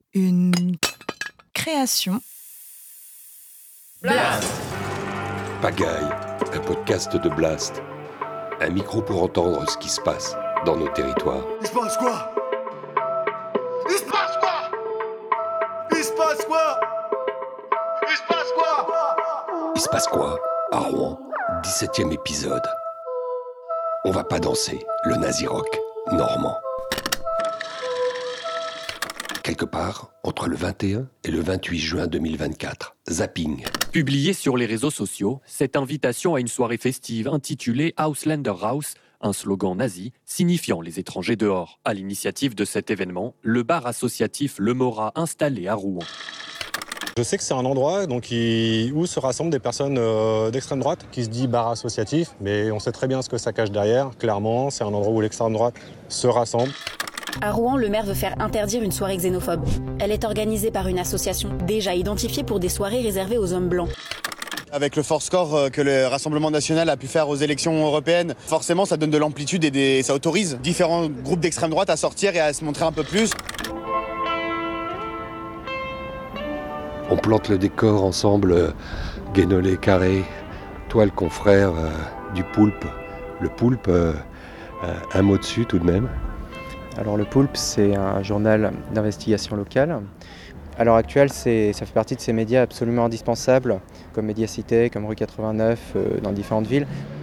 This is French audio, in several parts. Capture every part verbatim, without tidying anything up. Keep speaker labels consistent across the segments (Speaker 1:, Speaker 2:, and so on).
Speaker 1: Une création.
Speaker 2: Blast!
Speaker 3: Pagaille, un podcast de Blast. Un micro pour entendre ce qui se passe dans nos territoires.
Speaker 4: Il se passe quoi? Il se passe quoi? Il se passe quoi? Il se passe quoi?
Speaker 3: Il se passe quoi à Rouen? dix-septième épisode. On va pas danser le nazi rock normand. Quelque part entre le vingt et un et le vingt-huit juin deux mille vingt-quatre. Zapping.
Speaker 2: Publiée sur les réseaux sociaux, cette invitation à une soirée festive intitulée Ausländer raus, un slogan nazi signifiant les étrangers dehors. À l'initiative de cet événement, le bar associatif Le Mora installé à Rouen.
Speaker 5: Je sais que c'est un endroit donc, qui, où se rassemblent des personnes euh, d'extrême droite, qui se dit bar associatif, mais on sait très bien ce que ça cache derrière. Clairement, c'est un endroit où l'extrême droite se rassemble.
Speaker 6: À Rouen, le maire veut faire interdire une soirée xénophobe. Elle est organisée par une association déjà identifiée pour des soirées réservées aux hommes blancs.
Speaker 7: Avec le fort score que le Rassemblement national a pu faire aux élections européennes, forcément ça donne de l'amplitude et des... ça autorise différents groupes d'extrême droite à sortir et à se montrer un peu plus.
Speaker 3: On plante le décor ensemble, euh, Guénolé, Carré, toi le confrère euh, du Poulpe. Le Poulpe, euh, euh, un mot dessus tout de même.
Speaker 8: Alors le Poulpe, c'est un journal d'investigation locale. À l'heure actuelle, c'est, ça fait partie de ces médias absolument indispensables, comme Médiacité, comme Rue quatre-vingt-neuf, euh, dans différentes villes.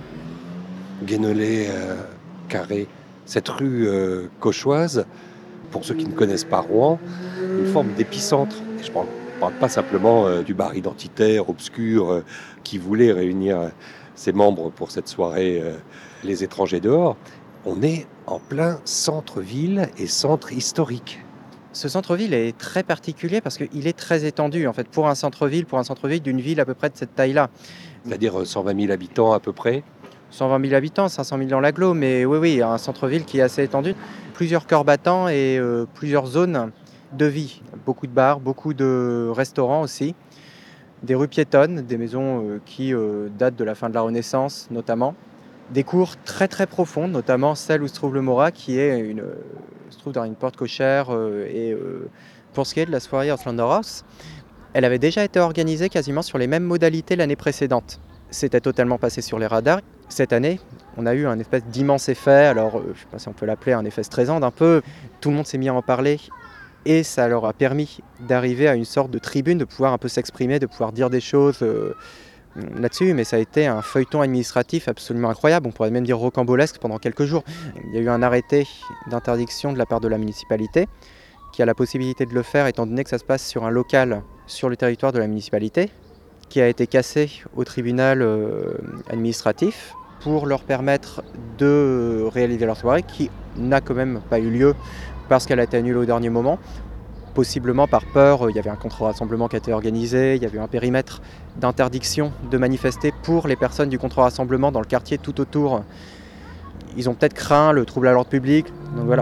Speaker 3: Guénolé, euh, Carré, cette rue euh, cauchoise, pour ceux qui ne connaissent pas Rouen, une forme d'épicentre. Et je parle, parle pas simplement euh, du bar identitaire, obscur, euh, qui voulait réunir euh, ses membres pour cette soirée, euh, les étrangers dehors. On est en plein centre-ville et centre historique.
Speaker 8: Ce centre-ville est très particulier parce qu'il est très étendu, en fait, pour un centre-ville, pour un centre-ville d'une ville à peu près de cette taille-là.
Speaker 3: C'est-à-dire cent vingt mille habitants à peu près.
Speaker 8: cent vingt mille habitants, cinq cent mille dans l'agglo, mais oui, oui, un centre-ville qui est assez étendu. Plusieurs corps battants et euh, plusieurs zones de vie. Beaucoup de bars, beaucoup de restaurants aussi. Des rues piétonnes, des maisons euh, qui euh, datent de la fin de la Renaissance notamment. Des cours très très profondes, notamment celle où se trouve le Mora, qui est une, euh, se trouve dans une porte cochère. Euh, et euh, pour ce qui est de la soirée Ausländer raus, elle avait déjà été organisée quasiment sur les mêmes modalités l'année précédente. C'était totalement passé sur les radars. Cette année, on a eu un espèce d'immense effet, alors euh, je ne sais pas si on peut l'appeler un effet stressant un peu. Tout le monde s'est mis à en parler et ça leur a permis d'arriver à une sorte de tribune, de pouvoir un peu s'exprimer, de pouvoir dire des choses euh, là-dessus, mais ça a été un feuilleton administratif absolument incroyable, on pourrait même dire rocambolesque pendant quelques jours. Il y a eu un arrêté d'interdiction de la part de la municipalité qui a la possibilité de le faire étant donné que ça se passe sur un local sur le territoire de la municipalité, qui a été cassé au tribunal euh, administratif pour leur permettre de réaliser leur soirée qui n'a quand même pas eu lieu parce qu'elle a été annulée au dernier moment. Possiblement par peur, il y avait un contre-rassemblement qui a été organisé, il y avait un périmètre d'interdiction de manifester pour les personnes du contre-rassemblement dans le quartier tout autour. Ils ont peut-être craint le trouble à l'ordre public, donc voilà.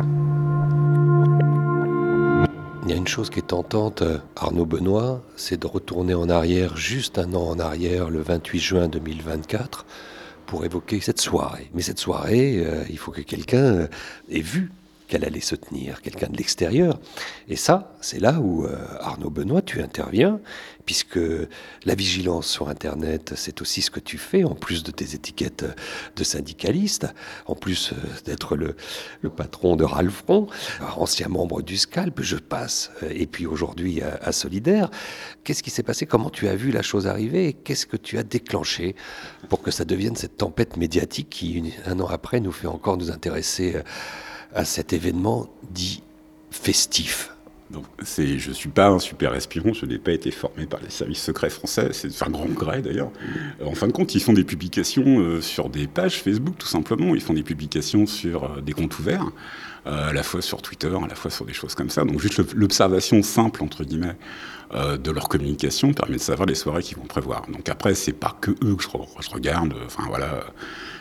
Speaker 3: Il y a une chose qui est tentante, Arnaud Benoît, c'est de retourner en arrière, juste un an en arrière, le vingt-huit juin deux mille vingt-quatre, pour évoquer cette soirée. Mais cette soirée, euh, il faut que quelqu'un ait vu qu'elle allait se tenir, quelqu'un de l'extérieur. Et ça, c'est là où, euh, Arnaud Benoît, tu interviens, puisque la vigilance sur Internet, c'est aussi ce que tu fais, en plus de tes étiquettes de syndicaliste, en plus euh, d'être le, le patron de Ralfron, ancien membre du Scalp, je passe, euh, et puis aujourd'hui à, à Solidaire. Qu'est-ce qui s'est passé? Comment tu as vu la chose arriver? Et qu'est-ce que tu as déclenché pour que ça devienne cette tempête médiatique qui, un an après, nous fait encore nous intéresser euh, à cet événement dit festif?
Speaker 9: Donc, c'est, je ne suis pas un super espion, je n'ai pas été formé par les services secrets français, c'est un grand gré d'ailleurs. Euh, en fin de compte, ils font des publications euh, sur des pages Facebook tout simplement, ils font des publications sur euh, des comptes ouverts, euh, à la fois sur Twitter, à la fois sur des choses comme ça. Donc juste le, l'observation simple, entre guillemets, euh, de leur communication permet de savoir les soirées qu'ils vont prévoir. Donc après, c'est pas que eux que je, je regarde, enfin voilà...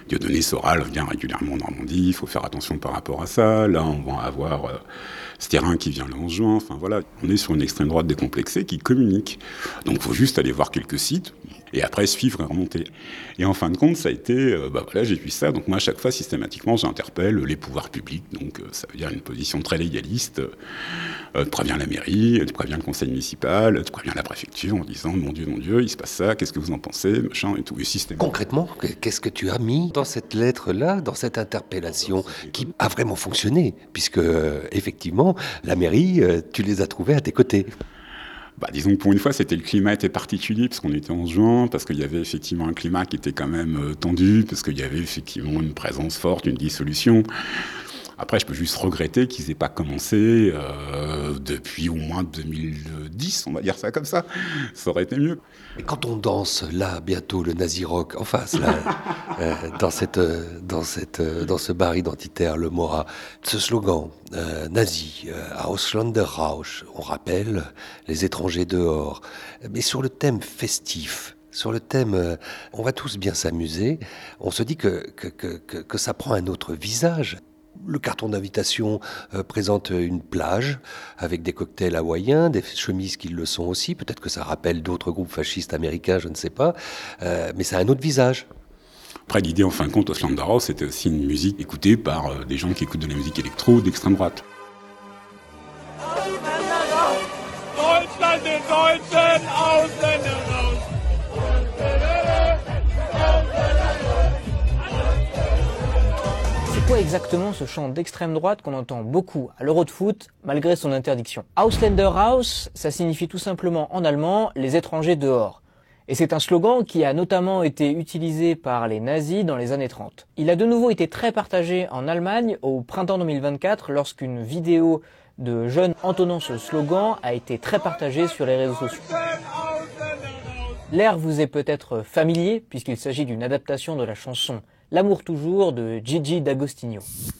Speaker 9: Dieudonné Soral vient régulièrement en Normandie, il faut faire attention par rapport à ça. Là, on va avoir euh, Stérin qui vient le onze juin. Enfin voilà, on est sur une extrême droite décomplexée qui communique. Donc il faut juste aller voir quelques sites et après suivre et remonter. Et en fin de compte, ça a été, euh, bah voilà, j'ai vu ça. Donc moi, à chaque fois, systématiquement, j'interpelle les pouvoirs publics. Donc euh, ça veut dire une position très légaliste. Euh, tu préviens la mairie, tu préviens le conseil municipal, tu préviens la préfecture en disant « Mon Dieu, mon Dieu, il se passe ça, qu'est-ce que vous en pensez ?» machin et tout. Et système.
Speaker 3: Concrètement, qu'est-ce que tu as mis dans cette lettre-là, dans cette interpellation qui a vraiment fonctionné, puisque euh, effectivement, la mairie, euh, tu les as trouvés à tes côtés.
Speaker 9: Bah, disons que pour une fois, c'était le climat était particulier, parce qu'on était en juin, parce qu'il y avait effectivement un climat qui était quand même euh, tendu, parce qu'il y avait effectivement une présence forte, une dissolution. Après, je peux juste regretter qu'ils n'aient pas commencé euh, depuis au moins deux mille dix, on va dire ça comme ça. Ça aurait été mieux.
Speaker 3: Mais quand on danse, là, bientôt, le nazi rock, en face, là, euh, dans, cette, euh, dans, cette, euh, dans ce bar identitaire, le Mora, ce slogan, euh, nazi, euh, Ausländer raus, on rappelle, les étrangers dehors. Mais sur le thème festif, sur le thème euh, on va tous bien s'amuser, on se dit que, que, que, que, que ça prend un autre visage. Le carton d'invitation euh, présente une plage avec des cocktails hawaïens, des chemises qui le sont aussi. Peut-être que ça rappelle d'autres groupes fascistes américains, je ne sais pas. Euh, mais ça a un autre visage.
Speaker 9: Après, l'idée, en fin de compte, Ausländer Raus, c'était aussi une musique écoutée par euh, des gens qui écoutent de la musique électro d'extrême droite.
Speaker 10: C'est quoi exactement ce chant d'extrême droite qu'on entend beaucoup à l'Euro de foot malgré son interdiction? Ausländer raus, ça signifie tout simplement en allemand les étrangers dehors. Et c'est un slogan qui a notamment été utilisé par les nazis dans les années trente. Il a de nouveau été très partagé en Allemagne au printemps deux mille vingt-quatre lorsqu'une vidéo de jeunes entonnant ce slogan a été très partagée sur les réseaux sociaux. L'air vous est peut-être familier puisqu'il s'agit d'une adaptation de la chanson L'amour toujours de Gigi D'Agostino.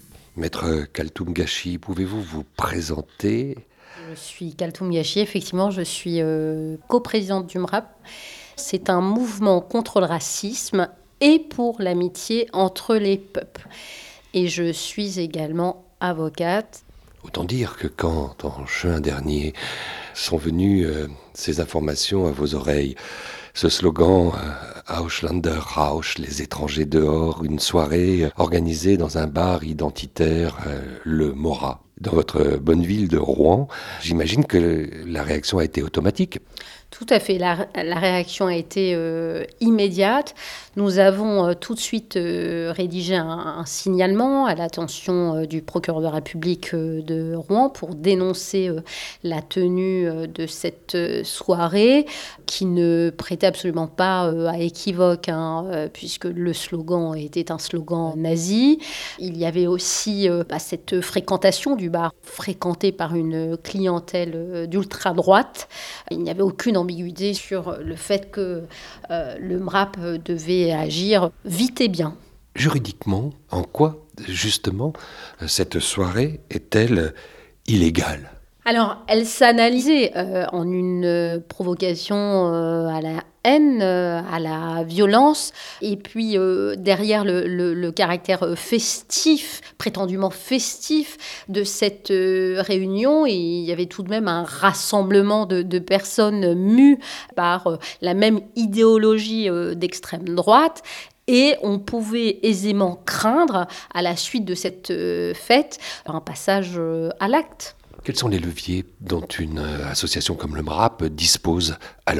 Speaker 3: Maître Kaltoum Gachi, pouvez-vous vous présenter?
Speaker 11: Je suis Kaltoum Gachi, effectivement, je suis euh, coprésidente du M R A P. C'est un mouvement contre le racisme et pour l'amitié entre les peuples. Et je suis également avocate.
Speaker 3: Autant dire que quand, en juin dernier, sont venues euh, ces informations à vos oreilles, ce slogan euh, Ausländer raus, les étrangers dehors, une soirée organisée dans un bar identitaire, euh, le Mora, dans votre bonne ville de Rouen, j'imagine que la réaction a été automatique.
Speaker 11: Tout à fait, la, la réaction a été euh, immédiate. Nous avons euh, tout de suite euh, rédigé un, un signalement à l'attention euh, du procureur de la République euh, de Rouen pour dénoncer euh, la tenue euh, de cette euh, soirée qui ne prêtait absolument pas euh, à équivoque, hein, euh, puisque le slogan était un slogan nazi. Il y avait aussi euh, bah, cette fréquentation du bar, fréquenté par une clientèle euh, d'ultra-droite. Il n'y avait aucune ambiguïté sur le fait que euh, le M R A P devait agir vite et bien.
Speaker 3: Juridiquement, en quoi, justement, cette soirée est-elle illégale ?
Speaker 11: Alors, elle s'analysait euh, en une euh, provocation euh, à la haine, euh, à la violence, et puis euh, derrière le, le, le caractère festif, prétendument festif de cette euh, réunion, et il y avait tout de même un rassemblement de, de personnes mues par euh, la même idéologie euh, d'extrême droite. Et on pouvait aisément craindre, à la suite de cette euh, fête, un passage euh, à l'acte.
Speaker 3: Quels sont les leviers dont une association comme le M R A P dispose alors ?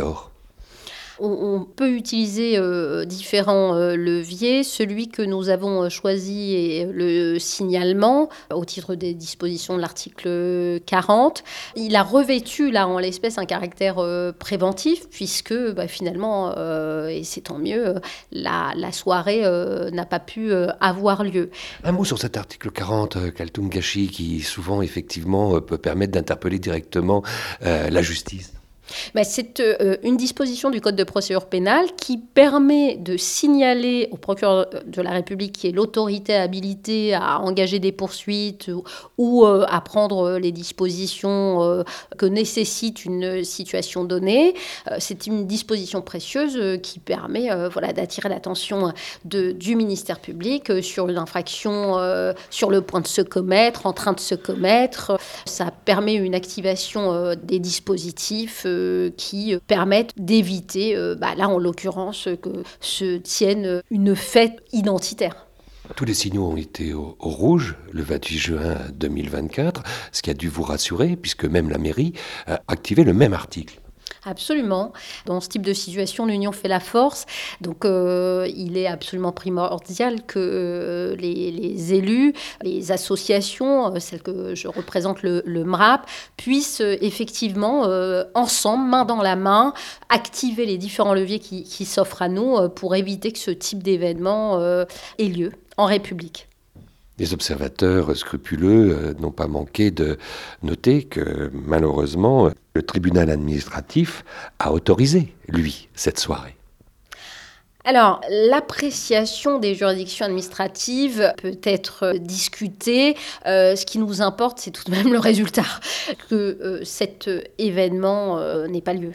Speaker 11: On peut utiliser euh, différents euh, leviers. Celui que nous avons choisi est le signalement au titre des dispositions de l'article quarante. Il a revêtu, là, en l'espèce, un caractère euh, préventif puisque, bah, finalement, euh, et c'est tant mieux, la, la soirée euh, n'a pas pu euh, avoir lieu.
Speaker 3: Un mot sur cet article quarante, euh, Kaltoum Gachi, qui souvent, effectivement, euh, peut permettre d'interpeller directement euh, la justice.
Speaker 11: Ben, c'est euh, une disposition du Code de procédure pénale qui permet de signaler au procureur de la République, qui est l'autorité habilitée à engager des poursuites ou, ou euh, à prendre les dispositions euh, que nécessite une situation donnée. Euh, c'est une disposition précieuse euh, qui permet euh, voilà, d'attirer l'attention de, du ministère public euh, sur une infraction euh, sur le point de se commettre, en train de se commettre. Ça permet une activation euh, des dispositifs euh, qui permettent d'éviter, euh, bah, là en l'occurrence, que se tienne une fête identitaire.
Speaker 3: Tous les signaux ont été au, au rouge le vingt-huit juin deux mille vingt-quatre, ce qui a dû vous rassurer, puisque même la mairie a activé le même article.
Speaker 11: Absolument. Dans ce type de situation, l'union fait la force. Donc, euh, il est absolument primordial que euh, les, les élus, les associations, euh, celles que je représente, le, le M R A P, puissent euh, effectivement, euh, ensemble, main dans la main, activer les différents leviers qui, qui s'offrent à nous euh, pour éviter que ce type d'événement euh, ait lieu en République.
Speaker 3: Les observateurs scrupuleux euh, n'ont pas manqué de noter que, malheureusement, le tribunal administratif a autorisé, lui, cette soirée.
Speaker 11: Alors, l'appréciation des juridictions administratives peut être discutée. Euh, ce qui nous importe, c'est tout de même le résultat, que euh, cet événement euh, n'ait pas lieu.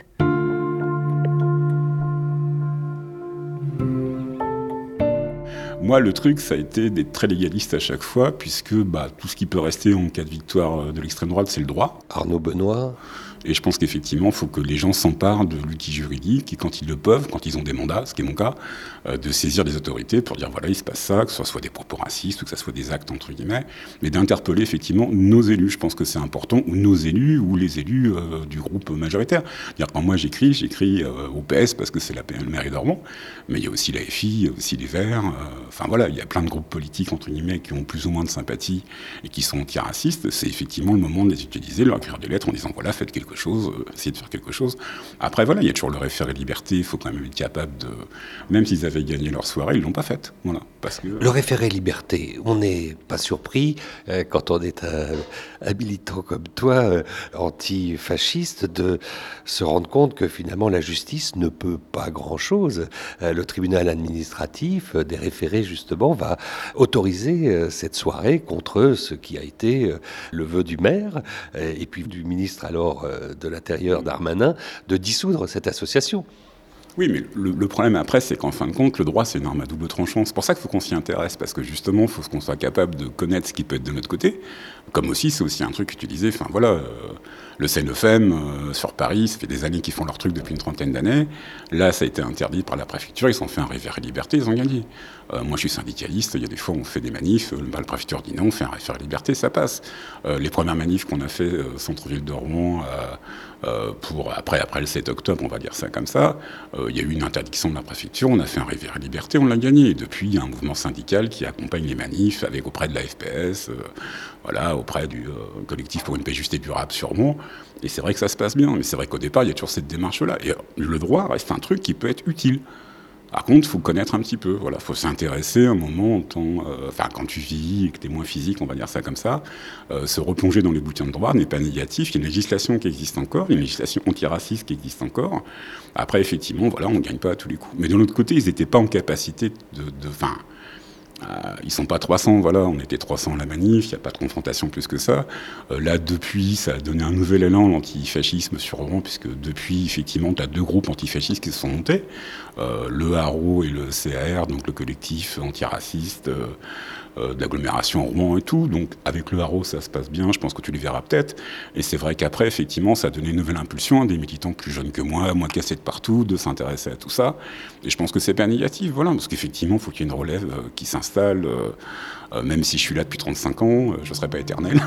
Speaker 9: Moi, le truc, ça a été d'être très légaliste à chaque fois, puisque bah, tout ce qui peut rester en cas de victoire de l'extrême droite, c'est le droit.
Speaker 3: Arnaud Benoît.
Speaker 9: Et je pense qu'effectivement, il faut que les gens s'emparent de l'outil juridique, et quand ils le peuvent, quand ils ont des mandats, ce qui est mon cas, euh, de saisir les autorités pour dire voilà, il se passe ça, que ce soit des propos racistes ou que ce soit des actes, entre guillemets, mais d'interpeller effectivement nos élus. Je pense que c'est important, ou nos élus, ou les élus euh, du groupe majoritaire. Dire, quand moi j'écris, j'écris euh, au P S parce que c'est la mairie d'Ormont, mais il y a aussi la F I, il y a aussi les Verts. Euh, enfin voilà, il y a plein de groupes politiques, entre guillemets, qui ont plus ou moins de sympathie et qui sont anti-racistes. C'est effectivement le moment de les utiliser, de leur écrire des lettres en disant voilà, faites quelque chose, euh, essayez de faire quelque chose. Après voilà, il y a toujours le référé liberté, il faut quand même être capable de... Même s'ils avaient gagné leur soirée, ils l'ont pas faite. Voilà, parce que...
Speaker 3: Le référé liberté, on n'est pas surpris euh, quand on est un, un militant comme toi, euh, antifasciste, de se rendre compte que finalement la justice ne peut pas grand-chose. Euh, le tribunal administratif euh, des référés justement va autoriser euh, cette soirée contre ce qui a été euh, le vœu du maire euh, et puis du ministre alors euh, de l'Intérieur Darmanin de dissoudre cette association.
Speaker 9: Oui, mais le, le problème après, c'est qu'en fin de compte, le droit, c'est une arme à double tranchant. C'est pour ça qu'il faut qu'on s'y intéresse, parce que justement, il faut qu'on soit capable de connaître ce qui peut être de notre côté. Comme aussi, c'est aussi un truc utilisé, enfin voilà, euh, le C N F M euh, sur Paris, ça fait des années qu'ils font leur truc depuis une trentaine d'années. Là, ça a été interdit par la préfecture, ils s'en fait un référé liberté, ils ont gagné. Euh, moi, je suis syndicaliste, il y a des fois, on fait des manifs, euh, bah, la préfecture dit non, on fait un référé liberté, ça passe. Euh, les premières manifs qu'on a fait, euh, centre-ville de Rouen, euh, euh, pour, après, après le sept octobre, on va dire ça comme ça, euh, il y a eu une interdiction de la préfecture, on a fait un référé liberté, on l'a gagné. Et depuis, il y a un mouvement syndical qui accompagne les manifs avec auprès de la F P S, euh, voilà, auprès du euh, collectif pour une paix juste et durable sûrement. Et c'est vrai que ça se passe bien, mais c'est vrai qu'au départ, il y a toujours cette démarche-là. Et le droit reste un truc qui peut être utile. Par contre, il faut connaître un petit peu, voilà, faut s'intéresser un moment, en temps, euh, enfin, quand tu vis et que tu es moins physique, on va dire ça comme ça, euh, se replonger dans les bouquins de droit n'est pas négatif. Il y a une législation qui existe encore, il y a une législation antiraciste qui existe encore. Après, effectivement, voilà, on ne gagne pas à tous les coups. Mais de l'autre côté, ils n'étaient pas en capacité de... de fin, Euh, ils sont pas trois cents, voilà, on était trois cents à la manif, il n'y a pas de confrontation plus que ça. Euh, là, depuis, ça a donné un nouvel élan, l'antifascisme sur Rouen, puisque depuis, effectivement, tu as deux groupes antifascistes qui se sont montés, euh, le Haro et le C A R, donc le collectif antiraciste euh, euh, de l'agglomération Rouen et tout. Donc, avec le Haro, ça se passe bien, je pense que tu les verras peut-être. Et c'est vrai qu'après, effectivement, ça a donné une nouvelle impulsion à des militants plus jeunes que moi, moins cassés de partout, de s'intéresser à tout ça. Et je pense que c'est pas négatif, voilà, parce qu'effectivement, il faut qu'il y ait une relève euh, qui s'installe. Euh, euh, même si je suis là depuis trente-cinq ans, euh, je ne serai pas éternel.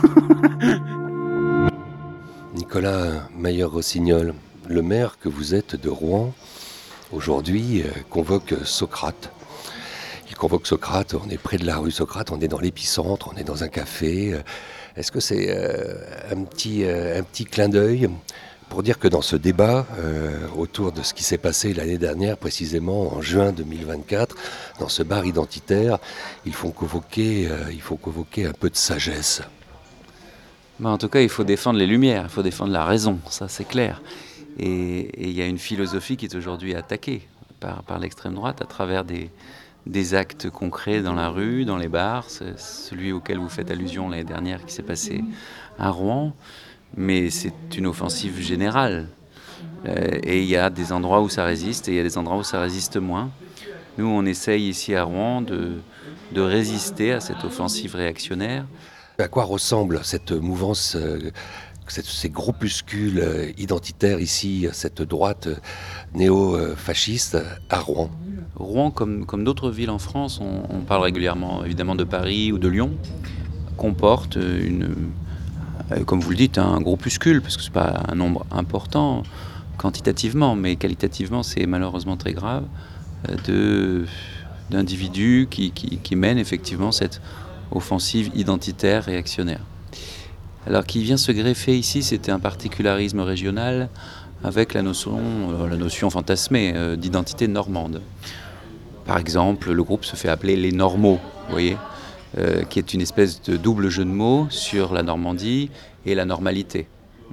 Speaker 3: Nicolas Mayer-Rossignol, le maire que vous êtes de Rouen, aujourd'hui euh, convoque Socrate. Il convoque Socrate, on est près de la rue Socrate, on est dans l'épicentre, on est dans un café. Est-ce que c'est euh, un, petit, euh, un petit clin d'œil pour dire que dans ce débat euh, autour de ce qui s'est passé l'année dernière, précisément en juin deux mille vingt-quatre, dans ce bar identitaire, il faut convoquer, euh, il faut convoquer un peu de sagesse.
Speaker 12: Bah en tout cas, il faut défendre les lumières, il faut défendre la raison, ça c'est clair. Et il y a une philosophie qui est aujourd'hui attaquée par, par l'extrême droite à travers des, des actes concrets dans la rue, dans les bars. C'est celui auquel vous faites allusion l'année dernière qui s'est passé à Rouen. Mais c'est une offensive générale. Euh, et il y a des endroits où ça résiste et il y a des endroits où ça résiste moins. Nous, on essaye ici à Rouen de, de résister à cette offensive réactionnaire.
Speaker 3: À quoi ressemble cette mouvance, euh, cette, ces groupuscules euh, identitaires ici, cette droite euh, néo-fasciste à Rouen?
Speaker 12: Rouen, comme, comme d'autres villes en France, on, on parle régulièrement évidemment de Paris ou de Lyon, comporte une, euh, comme vous le dites, un groupuscule, parce que ce n'est pas un nombre important quantitativement, mais qualitativement c'est malheureusement très grave, euh, de, d'individus qui, qui, qui mènent effectivement cette offensive identitaire réactionnaire. Alors qui vient se greffer ici, c'était un particularisme régional avec la notion, euh, la notion fantasmée euh, d'identité normande. Par exemple, le groupe se fait appeler les Normaux, vous voyez, euh, qui est une espèce de double jeu de mots sur la Normandie et la normalité.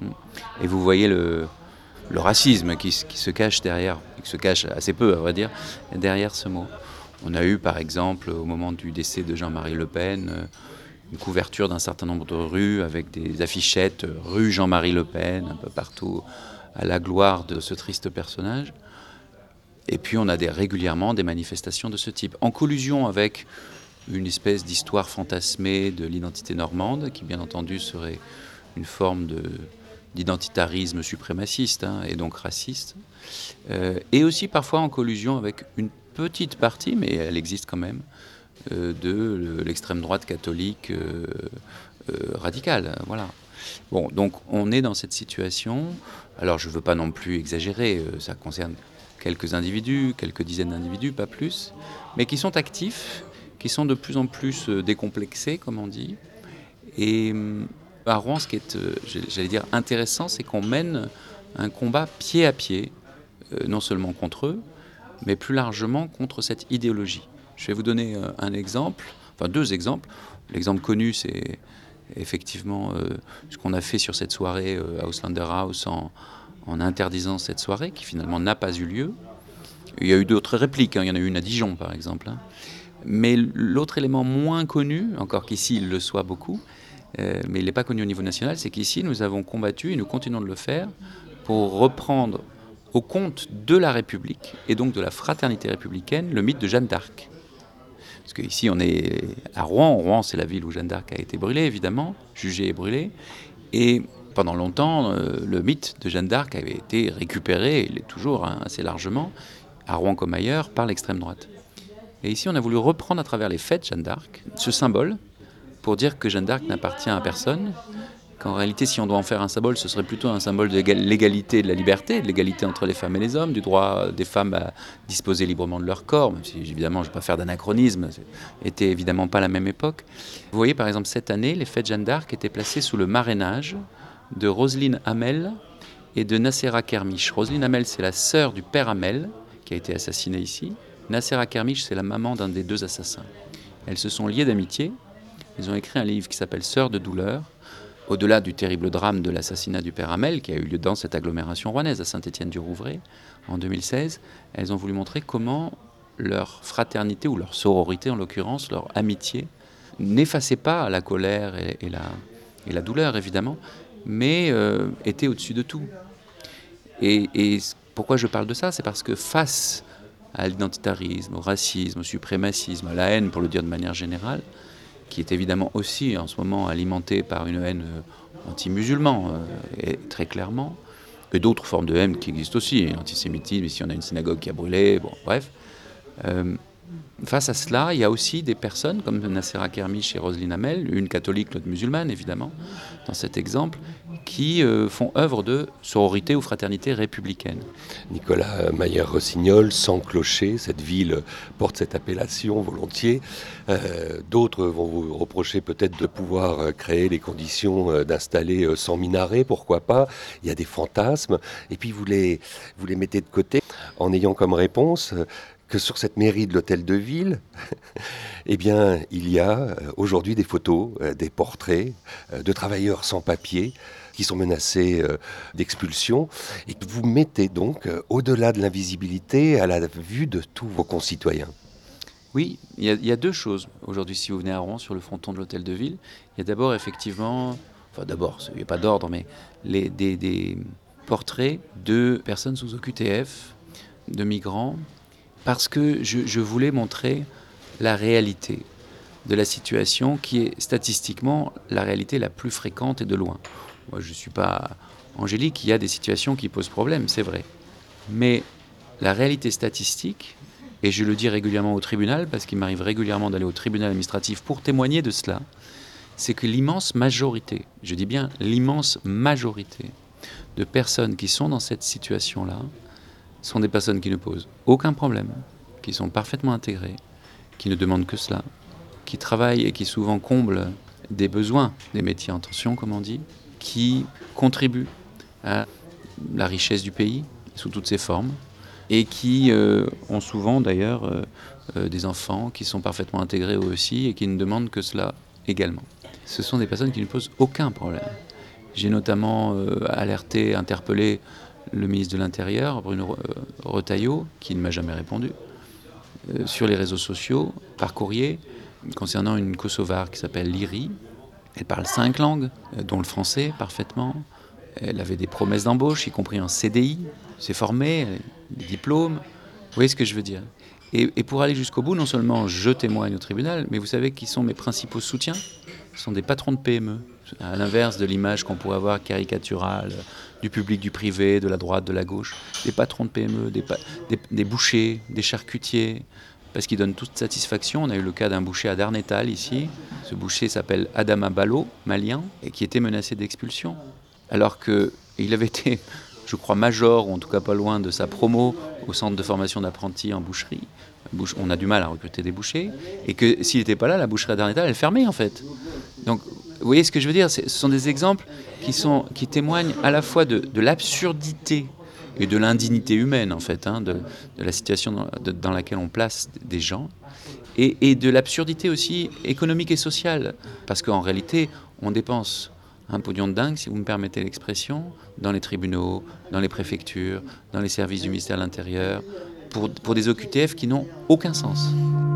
Speaker 12: Et vous voyez le, le racisme qui, qui se cache derrière, qui se cache assez peu, à vrai dire, derrière ce mot. On a eu, par exemple, au moment du décès de Jean-Marie Le Pen, une couverture d'un certain nombre de rues avec des affichettes « Rue Jean-Marie Le Pen » un peu partout, à la gloire de ce triste personnage. Et puis on a des, régulièrement des manifestations de ce type, en collusion avec une espèce d'histoire fantasmée de l'identité normande, qui bien entendu serait une forme de, d'identitarisme suprémaciste hein, et donc raciste, euh, et aussi parfois en collusion avec une petite partie, mais elle existe quand même, euh, de l'extrême droite catholique euh, euh, radicale. Voilà. Bon, donc on est dans cette situation. Alors je ne veux pas non plus exagérer, euh, ça concerne quelques individus, quelques dizaines d'individus, pas plus, mais qui sont actifs, qui sont de plus en plus euh, décomplexés, comme on dit. Et euh, à Rouen, ce qui est, euh, j'allais dire, intéressant, c'est qu'on mène un combat pied à pied, euh, non seulement contre eux, mais plus largement contre cette idéologie. Je vais vous donner un exemple, enfin deux exemples. L'exemple connu, c'est effectivement euh, ce qu'on a fait sur cette soirée euh, à Auslander House en, en interdisant cette soirée, qui finalement n'a pas eu lieu. Il y a eu d'autres répliques, hein. Il y en a eu une à Dijon par exemple. Hein. Mais l'autre élément moins connu, encore qu'ici il le soit beaucoup, euh, mais il n'est pas connu au niveau national, c'est qu'ici nous avons combattu, et nous continuons de le faire, pour reprendre au compte de la République, et donc de la fraternité républicaine, le mythe de Jeanne d'Arc. Parce qu'ici, on est à Rouen. Rouen, c'est la ville où Jeanne d'Arc a été brûlée, évidemment, jugée et brûlée. Et pendant longtemps, euh, le mythe de Jeanne d'Arc avait été récupéré, il l'est toujours hein, assez largement, à Rouen comme ailleurs, par l'extrême droite. Et ici, on a voulu reprendre à travers les fêtes Jeanne d'Arc ce symbole pour dire que Jeanne d'Arc n'appartient à personne, qu'en réalité, si on doit en faire un symbole, ce serait plutôt un symbole de l'égalité et de la liberté, de l'égalité entre les femmes et les hommes, du droit des femmes à disposer librement de leur corps, même si évidemment je ne vais pas faire d'anachronisme, c'était évidemment pas la même époque. Vous voyez par exemple cette année, les fêtes Jeanne d'Arc étaient placées sous le marrainage de Roselyne Hamel et de Nacera Kermiche. Roselyne Hamel, c'est la sœur du père Hamel, qui a été assassiné ici. Nacera Kermiche, c'est la maman d'un des deux assassins. Elles se sont liées d'amitié, elles ont écrit un livre qui s'appelle « Sœurs de douleur », au-delà du terrible drame de l'assassinat du père Hamel, qui a eu lieu dans cette agglomération rouennaise, à Saint-Étienne-du-Rouvray, en deux mille seize, elles ont voulu montrer comment leur fraternité, ou leur sororité en l'occurrence, leur amitié, n'effaçait pas la colère et, et, la, et la douleur, évidemment, mais euh, était au-dessus de tout. Et, et pourquoi je parle de ça ? C'est parce que face à l'identitarisme, au racisme, au suprémacisme, à la haine, pour le dire de manière générale, qui est évidemment aussi en ce moment alimentée par une haine anti-musulman, euh, et très clairement, et d'autres formes de haine qui existent aussi, l'antisémitisme, ici on a une synagogue qui a brûlé, bon, bref. Euh, face à cela, il y a aussi des personnes comme Nacera Kermiche et Roselyne Hamel, une catholique, l'autre musulmane évidemment, dans cet exemple, qui euh, font œuvre de sororité ou fraternité républicaine.
Speaker 3: Nicolas Mayer-Rossignol, sans clocher, cette ville porte cette appellation volontiers. Euh, d'autres vont vous reprocher peut-être de pouvoir créer les conditions d'installer sans minaret, pourquoi pas. Il y a des fantasmes, et puis vous les, vous les mettez de côté en ayant comme réponse que sur cette mairie de l'hôtel de ville, eh bien, il y a aujourd'hui des photos, des portraits de travailleurs sans papier qui sont menacés euh, d'expulsion, et que vous mettez donc euh, au-delà de l'invisibilité à la vue de tous vos concitoyens.
Speaker 12: Oui, il y, y a deux choses. Aujourd'hui, si vous venez à Rouen, sur le fronton de l'Hôtel de Ville, il y a d'abord effectivement, enfin d'abord, il n'y a pas d'ordre, mais les, des, des portraits de personnes sous O Q T F, de migrants, parce que je, je voulais montrer la réalité de la situation qui est statistiquement la réalité la plus fréquente et de loin. Moi, je ne suis pas angélique, il y a des situations qui posent problème, c'est vrai. Mais la réalité statistique, et je le dis régulièrement au tribunal, parce qu'il m'arrive régulièrement d'aller au tribunal administratif pour témoigner de cela, c'est que l'immense majorité, je dis bien l'immense majorité de personnes qui sont dans cette situation-là sont des personnes qui ne posent aucun problème, qui sont parfaitement intégrées, qui ne demandent que cela, qui travaillent et qui souvent comblent des besoins des métiers en tension, comme on dit, qui contribuent à la richesse du pays sous toutes ses formes, et qui euh, ont souvent d'ailleurs euh, euh, des enfants qui sont parfaitement intégrés eux aussi et qui ne demandent que cela également. Ce sont des personnes qui ne posent aucun problème. J'ai notamment euh, alerté, interpellé le ministre de l'Intérieur, Bruno Retailleau, qui ne m'a jamais répondu, euh, sur les réseaux sociaux, par courrier, concernant une Kosovare qui s'appelle Liri. Elle parle cinq langues, euh, dont le français parfaitement. Elle avait des promesses d'embauche, y compris en C D I. S'est formée, des diplômes. Vous voyez ce que je veux dire ? et, et pour aller jusqu'au bout, non seulement je témoigne au tribunal, mais vous savez qui sont mes principaux soutiens ? Ce sont des patrons de P M E. À l'inverse de l'image qu'on pourrait avoir caricaturale du public, du privé, de la droite, de la gauche. Des patrons de P M E, des, pa- des, des bouchers, des charcutiers, parce qu'ils donnent toute satisfaction. On a eu le cas d'un boucher à Darnétal ici. Ce boucher s'appelle Adama Ballo, malien, et qui était menacé d'expulsion. Alors qu'il avait été, je crois, major, ou en tout cas pas loin de sa promo au centre de formation d'apprentis en boucherie. On a du mal à recruter des bouchers, et que s'il n'était pas là, la boucherie à Darnétal, elle fermait en fait. Donc, vous voyez ce que je veux dire ? Ce sont des exemples qui, sont, qui témoignent à la fois de, de l'absurdité et de l'indignité humaine, en fait, hein, de, de la situation dans, de, dans laquelle on place des gens, et, et de l'absurdité aussi économique et sociale. Parce qu'en réalité, on dépense un pognon de dingue, si vous me permettez l'expression, dans les tribunaux, dans les préfectures, dans les services du ministère de l'Intérieur, pour, pour des O Q T F qui n'ont aucun sens.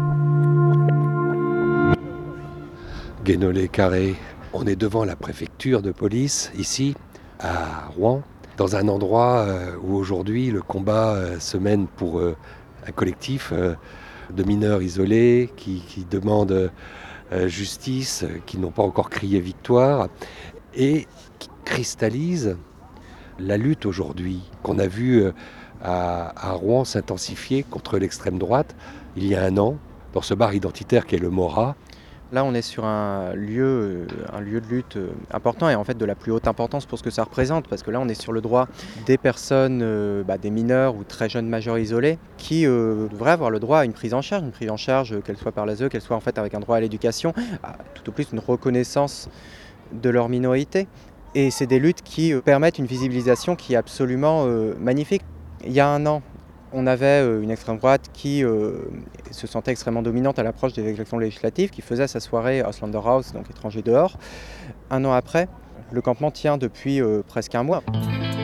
Speaker 3: Guénolé-Carré, on est devant la préfecture de police, ici, à Rouen, dans un endroit où aujourd'hui le combat se mène pour un collectif de mineurs isolés qui, qui demandent justice, qui n'ont pas encore crié victoire, et qui cristallise la lutte aujourd'hui qu'on a vu à, à Rouen s'intensifier contre l'extrême droite il y a un an, dans ce bar identitaire qu'est le Mora.
Speaker 8: Là, on est sur un lieu, un lieu de lutte important et en fait de la plus haute importance pour ce que ça représente, parce que là, on est sur le droit des personnes, euh, bah, des mineurs ou très jeunes majeurs isolés, qui euh, devraient avoir le droit à une prise en charge, une prise en charge, qu'elle soit par l'A S E, qu'elle soit en fait avec un droit à l'éducation, à, tout au plus une reconnaissance de leur minorité. Et c'est des luttes qui euh, permettent une visibilisation qui est absolument euh, magnifique. Il y a un an, on avait une extrême droite qui euh, se sentait extrêmement dominante à l'approche des élections législatives, qui faisait sa soirée Auslander House, donc étranger dehors. Un an après, le campement tient depuis euh, presque un mois.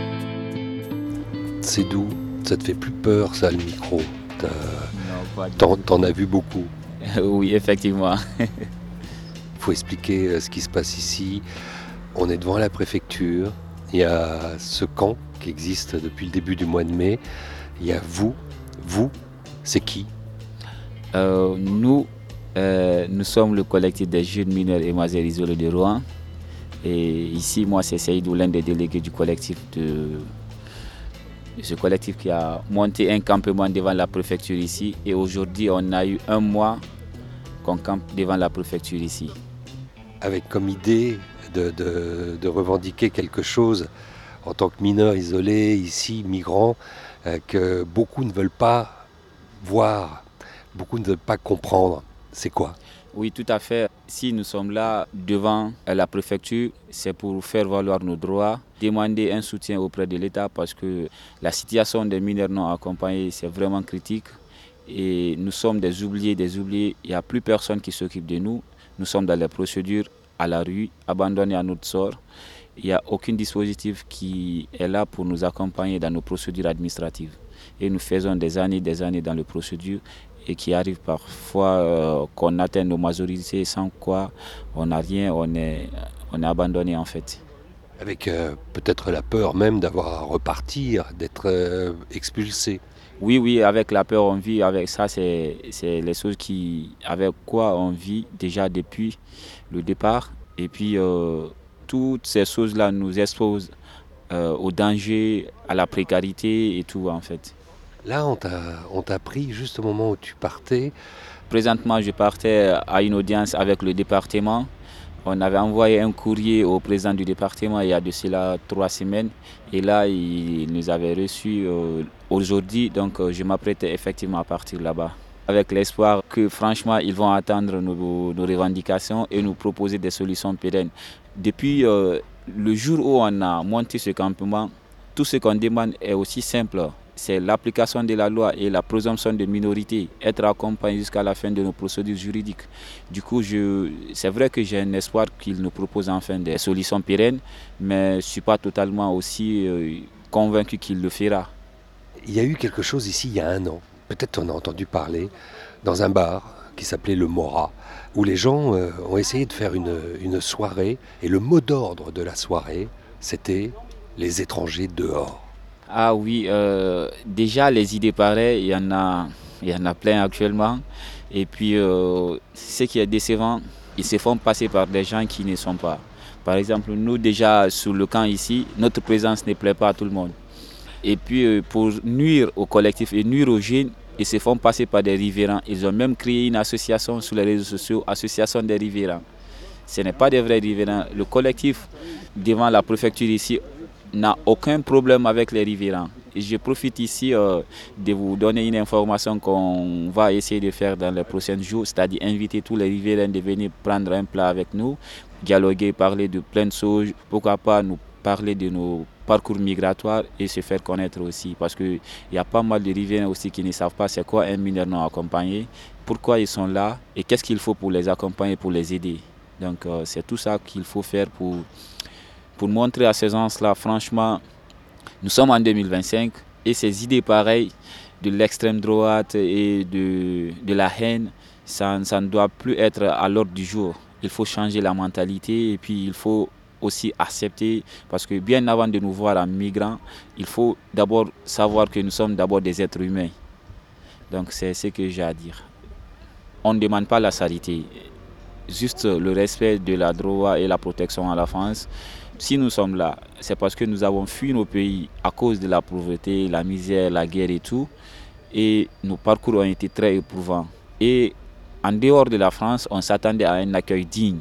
Speaker 3: C'est doux, ça te fait plus peur, ça, le micro. T'as... T'en, t'en as vu beaucoup.
Speaker 13: Oui, effectivement.
Speaker 3: Il faut expliquer ce qui se passe ici. On est devant la préfecture. Il y a ce camp qui existe depuis le début du mois de mai. Il y a vous, vous, c'est qui ?
Speaker 13: euh, Nous, euh, nous sommes le collectif des jeunes mineurs et majeurs isolés de Rouen. Et ici, moi, c'est Seydou, l'un des délégués du collectif, de, de ce collectif qui a monté un campement devant la préfecture ici. Et aujourd'hui, on a eu un mois qu'on campe devant la préfecture ici.
Speaker 3: Avec comme idée de, de, de revendiquer quelque chose en tant que mineur isolé, ici, migrant, que beaucoup ne veulent pas voir, beaucoup ne veulent pas comprendre. C'est quoi ?
Speaker 13: Oui, tout à fait. Si nous sommes là devant la préfecture, c'est pour faire valoir nos droits, demander un soutien auprès de l'État parce que la situation des mineurs non accompagnés, c'est vraiment critique. Et nous sommes des oubliés, des oubliés. Il n'y a plus personne qui s'occupe de nous. Nous sommes dans les procédures à la rue, abandonnés à notre sort. il n'y a aucun dispositif qui est là pour nous accompagner dans nos procédures administratives. Et nous faisons des années des années dans les procédures et qui arrive parfois euh, qu'on atteint nos majorités sans quoi on n'a rien, on est, on est abandonné en fait.
Speaker 3: Avec euh, peut-être la peur même d'avoir à repartir, d'être euh, expulsé.
Speaker 13: Oui, oui, avec la peur on vit, avec ça c'est, c'est les choses qui, avec quoi on vit déjà depuis le départ. Et puis euh, toutes ces choses-là nous exposent euh, au danger, à la précarité et tout en fait.
Speaker 3: Là, on t'a, on t'a pris juste au moment où tu partais.
Speaker 13: Présentement, je partais à une audience avec le département. On avait envoyé un courrier au président du département il y a de cela trois semaines. Et là, il nous avait reçus euh, aujourd'hui. Donc, euh, je m'apprêtais effectivement à partir là-bas. Avec l'espoir que, franchement, ils vont attendre nos, nos revendications et nous proposer des solutions pérennes. Depuis euh, le jour où on a monté ce campement, tout ce qu'on demande est aussi simple. C'est l'application de la loi et la présomption de minorité, être accompagné jusqu'à la fin de nos procédures juridiques. Du coup, je, c'est vrai que j'ai un espoir qu'il nous propose enfin des solutions pérennes, mais je ne suis pas totalement aussi euh, convaincu qu'il le fera.
Speaker 3: Il y a eu quelque chose ici il y a un an, peut-être on a entendu parler, dans un bar qui s'appelait le Mora, où les gens euh, ont essayé de faire une, une soirée, et le mot d'ordre de la soirée, c'était « les étrangers dehors ».
Speaker 13: Ah oui, euh, déjà les idées pareilles, il y en a, il y en a plein actuellement. Et puis, euh, ce qui est décevant, ils se font passer par des gens qui ne sont pas. Par exemple, nous déjà sur le camp ici, notre présence ne plaît pas à tout le monde. Et puis, euh, pour nuire au collectif et nuire aux jeunes, ils se font passer par des riverains. Ils ont même créé une association sur les réseaux sociaux, association des riverains. Ce n'est pas des vrais riverains. Le collectif, devant la préfecture ici, n'a aucun problème avec les riverains. Et je profite ici euh, de vous donner une information qu'on va essayer de faire dans les prochains jours, c'est-à-dire inviter tous les riverains de venir prendre un plat avec nous, dialoguer, parler de plein de choses, pourquoi pas nous parler de nos parcours migratoires et se faire connaître aussi. Parce qu'il y a pas mal de riverains aussi qui ne savent pas c'est quoi un mineur non accompagné, pourquoi ils sont là et qu'est-ce qu'il faut pour les accompagner, pour les aider. Donc euh, c'est tout ça qu'il faut faire pour... pour montrer à ces gens-là, franchement, nous sommes en deux mille vingt-cinq et ces idées pareilles de l'extrême droite et de, de la haine, ça, ça ne doit plus être à l'ordre du jour. Il faut changer la mentalité et puis il faut aussi accepter, parce que bien avant de nous voir en migrants, il faut d'abord savoir que nous sommes d'abord des êtres humains. Donc c'est ce que j'ai à dire. On ne demande pas la charité, juste le respect de la droit et la protection à la France. Si nous sommes là, c'est parce que nous avons fui nos pays à cause de la pauvreté, la misère, la guerre et tout. Et nos parcours ont été très éprouvants. Et en dehors de la France, on s'attendait à un accueil digne.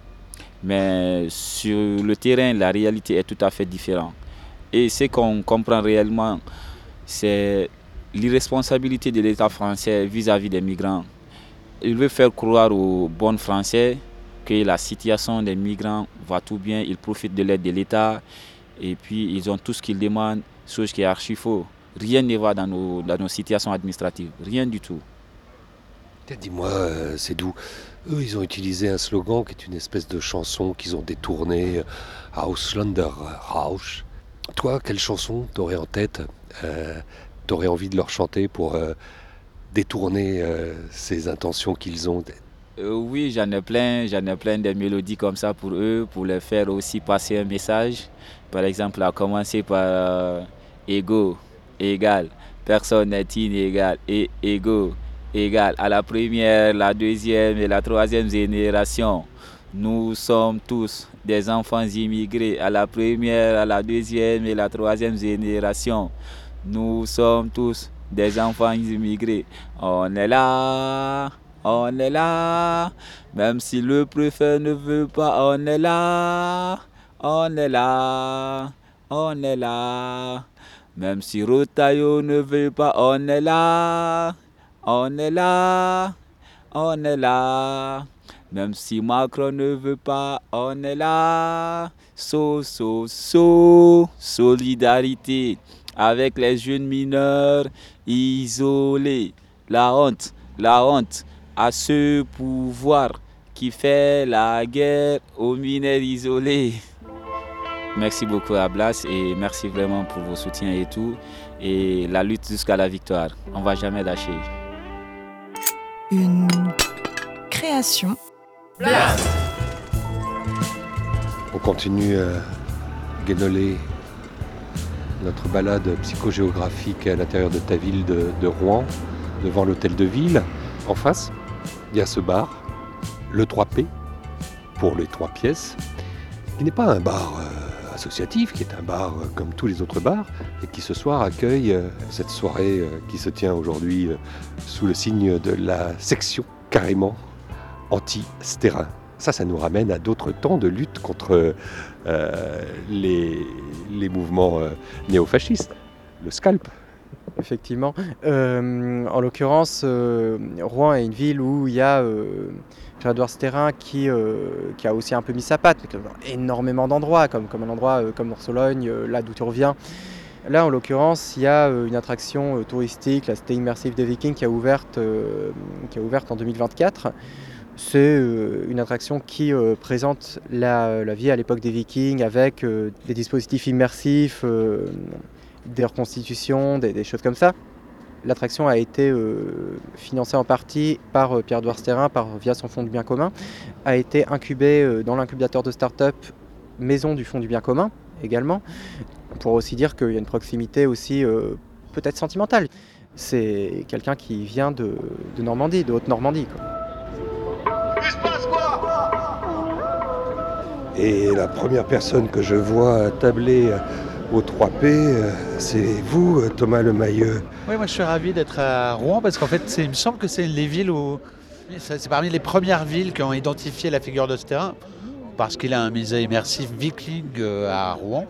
Speaker 13: Mais sur le terrain, la réalité est tout à fait différente. Et ce qu'on comprend réellement, c'est l'irresponsabilité de l'État français vis-à-vis des migrants. Il veut faire croire aux bons Français que la situation des migrants va tout bien, ils profitent de l'aide de l'État et puis ils ont tout ce qu'ils demandent, chose qui est archi faux. Rien ne va dans nos, dans nos situations administratives, rien du tout.
Speaker 3: Dis-moi, euh, c'est d'où eux, ils ont utilisé un slogan qui est une espèce de chanson qu'ils ont détournée, Ausländer Rausch. Toi, quelle chanson t'aurais en tête, euh, t'aurais envie de leur chanter pour euh, détourner euh, ces intentions qu'ils ont?
Speaker 13: Euh, oui, j'en ai plein, j'en ai plein de mélodies comme ça pour eux, pour les faire aussi passer un message. Par exemple, à commencer par euh, égaux, égal, personne n'est inégal, et égaux, égal. À la première, la deuxième et la troisième génération, nous sommes tous des enfants immigrés. À la première, à la deuxième et la troisième génération, nous sommes tous des enfants immigrés. On est là. On est là, même si le préfet ne veut pas, on est là, on est là, on est là. Même si Rotaillot ne veut pas, on est là, on est là, on est là. Même si Macron ne veut pas, on est là. So, so, so, solidarité avec les jeunes mineurs isolés. La honte, la honte. À ce pouvoir qui fait la guerre aux mineurs isolés. Merci beaucoup à Blas et merci vraiment pour vos soutiens et tout. Et la lutte jusqu'à la victoire. On ne va jamais lâcher.
Speaker 1: Une création.
Speaker 3: Blas. On continue à guénoler notre balade psychogéographique à l'intérieur de ta ville de, de Rouen, devant l'hôtel de ville. En face, il y a ce bar, le trois P, pour les trois pièces, qui n'est pas un bar euh, associatif, qui est un bar euh, comme tous les autres bars, et qui ce soir accueille euh, cette soirée euh, qui se tient aujourd'hui euh, sous le signe de la section carrément anti-stérin. Ça, ça nous ramène à d'autres temps de lutte contre euh, les, les mouvements euh, néofascistes, le scalp.
Speaker 8: Effectivement. Euh, en l'occurrence, euh, Rouen est une ville où il y a euh, Pierre-Édouard Stérin qui, euh, qui a aussi un peu mis sa patte, mais dans énormément d'endroits, comme, comme un endroit euh, comme Nord-Sologne, euh, là d'où tu reviens. Là, en l'occurrence, il y a euh, une attraction euh, touristique, la Cité immersive des Vikings, qui a ouverte, euh, qui a ouverte en deux mille vingt-quatre. C'est euh, une attraction qui euh, présente la, la vie à l'époque des Vikings avec euh, des dispositifs immersifs, euh, des reconstitutions, des, des choses comme ça. L'attraction a été euh, financée en partie par euh, Pierre-Édouard Stérin par, via son fonds du bien commun, a été incubée euh, dans l'incubateur de start-up Maison du fonds du bien commun également. On pourrait aussi dire qu'il y a une proximité aussi euh, peut-être sentimentale. C'est quelqu'un qui vient de, de Normandie, de Haute-Normandie, quoi.
Speaker 3: Et la première personne que je vois tabler au trois P, c'est vous, Thomas Lemayeux.
Speaker 14: Oui, moi je suis ravi d'être à Rouen parce qu'en fait, c'est, il me semble que c'est une des villes où... C'est parmi les premières villes qui ont identifié la figure de Stérin parce qu'il a un musée immersif viking à Rouen.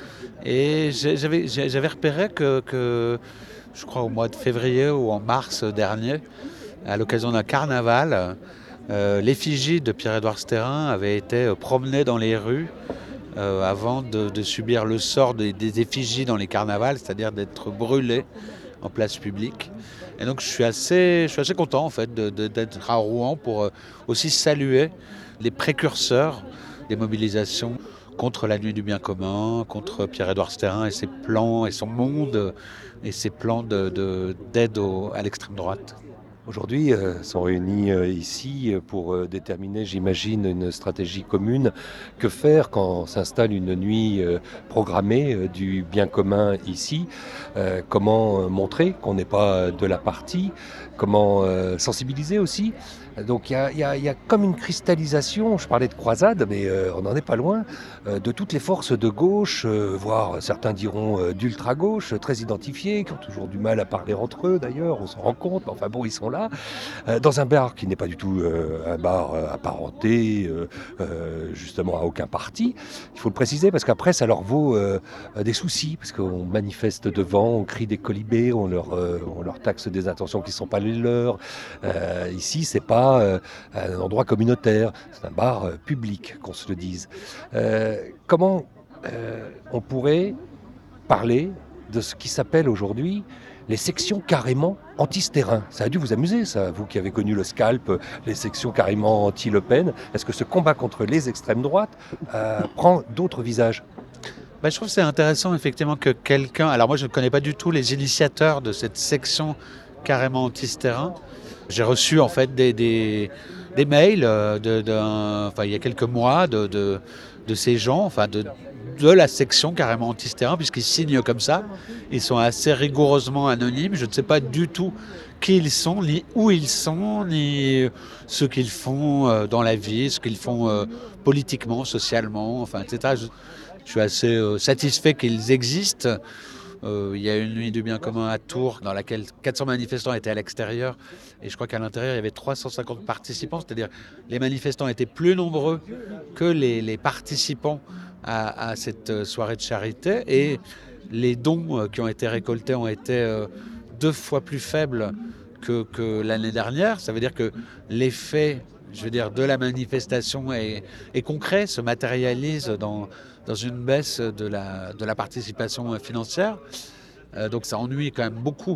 Speaker 14: Et j'avais, j'avais repéré que, que, je crois au mois de février ou en mars dernier, à l'occasion d'un carnaval, Euh, l'effigie de Pierre-Édouard Stérin avait été euh, promenée dans les rues euh, avant de, de subir le sort des, des effigies dans les carnavals, c'est-à-dire d'être brûlée en place publique. Et donc je suis assez, je suis assez content en fait de, de, d'être à Rouen pour euh, aussi saluer les précurseurs des mobilisations contre la nuit du bien commun, contre Pierre-Édouard Stérin et ses plans et son monde et ses plans de, de, d'aide au, à l'extrême droite.
Speaker 3: Aujourd'hui, euh, sont réunis euh, ici pour euh, déterminer, j'imagine, une stratégie commune. Que faire quand s'installe une nuit euh, programmée euh, du bien commun ici? euh, Comment euh, montrer qu'on n'est pas de la partie? Comment euh, sensibiliser aussi? Donc il y, y, y a comme une cristallisation, je parlais de croisade, mais euh, on n'en est pas loin, euh, de toutes les forces de gauche, euh, voire certains diront euh, d'ultra-gauche, très identifiés, qui ont toujours du mal à parler entre eux d'ailleurs, on s'en rend compte, mais enfin bon, ils sont là, euh, dans un bar qui n'est pas du tout euh, un bar euh, apparenté, euh, euh, justement à aucun parti, il faut le préciser, parce qu'après ça leur vaut euh, des soucis, parce qu'on manifeste devant, on crie des colibés, on leur, euh, on leur taxe des intentions qui ne sont pas les leurs. Euh, ici, c'est pas Euh, un endroit communautaire, c'est un bar euh, public, qu'on se le dise. Euh, comment euh, on pourrait parler de ce qui s'appelle aujourd'hui les sections carrément anti-Stérin? Ça a dû vous amuser, ça, vous qui avez connu le scalp, les sections carrément anti-Le Pen. Est-ce que ce combat contre les extrêmes droites euh, prend d'autres visages?
Speaker 14: Ben, je trouve que c'est intéressant effectivement que quelqu'un... Alors moi je ne connais pas du tout les initiateurs de cette section carrément anti-Stérin. J'ai reçu en fait des, des, des mails de, de, enfin, il y a quelques mois de, de, de ces gens, enfin de, de la section carrément anti-Stérin, puisqu'ils signent comme ça. Ils sont assez rigoureusement anonymes. Je ne sais pas du tout qui ils sont, ni où ils sont, ni ce qu'ils font dans la vie, ce qu'ils font politiquement, socialement, enfin, et cetera. Je, je suis assez satisfait qu'ils existent. Euh, il y a une nuit du bien commun à Tours dans laquelle quatre cents manifestants étaient à l'extérieur et je crois qu'à l'intérieur il y avait trois cent cinquante participants, c'est-à-dire les manifestants étaient plus nombreux que les, les participants à, à cette soirée de charité et les dons qui ont été récoltés ont été deux fois plus faibles que, que l'année dernière. Ça veut dire que l'effet, je veux dire, de la manifestation est, est concret, se matérialise dans dans une baisse de la, de la participation financière. Euh, donc ça ennuie quand même beaucoup